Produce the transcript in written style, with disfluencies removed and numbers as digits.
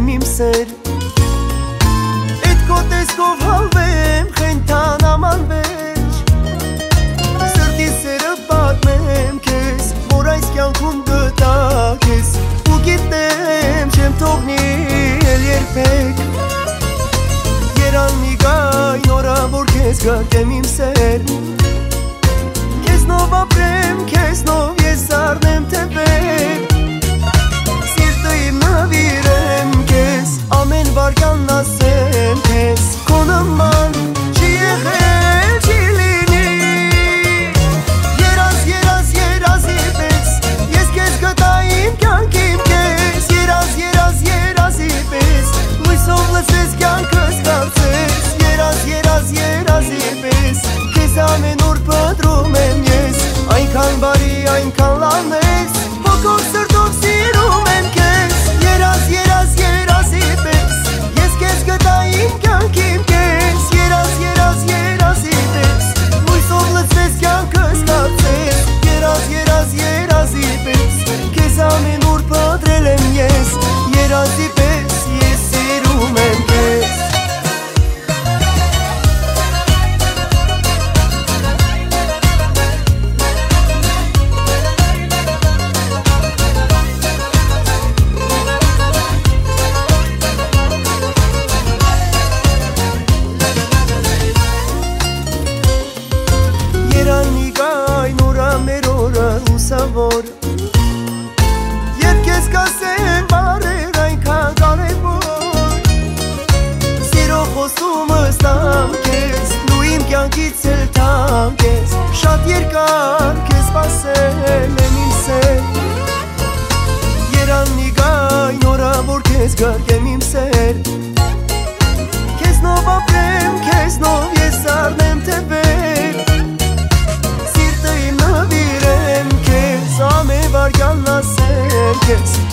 իմ սեր Էդ քո տեսքով հալվեմ խենթան ամանվեր Սրտի սերը պատմեմ քեզ որ այս կյանքում գտա քեզ ու գիտեմ չեմ թողնի էլ երբեք Երաննի գայն օրա որ քեզ գտեմ իմ սեր Քեզնով ապրեմ քեզնով ես առնեմ թեպեր Սիրտը իմ նվիրեմ քեզ ամեն վարքյանն ասեմ քեզ Քո նման չի եղել չի լինի Երազ երազ երազի պես ես քեզ գտա իմ կյանքիմ քեզ Երազ երազ երազի պես լույսով լցրես կյանքս կարծես Երազ երազ երազի պես քեզ ամեն օր փնտրում եմ ես Այնքան բարի այնքան լավն ես հոգով սրտով սիրում եմ քեզ Երազ երազ երազի պես ես քեզ գտա իմ կյանքիմ քեզ Երազ երազ երազի պես լույսով լցրես կյանքս կարծես Երազ երազ երազի պես քեզ ամեն օր փնտրել եմ ես Երազի պես ես սիրում եմ քեզ Երանի գայն ուրա մեր օրը լուսավոր Երբ քեզ կասեմ բարեր այնքան կարևոր Սիրո խոսումս տամ քեզ դու իմ կյանքից էլ թամ քեզ Շատ երկար քեզ սպասել եմ իմ սեր Երանի գայն օրա որ քեզ գրկեմ իմ սեր Քեզնով ապրեմ քեզնով ես առնեմ թեպեր Սիրտը իմ նվիրեմ քեզ ամեն վարքյանն ասեմ քեզ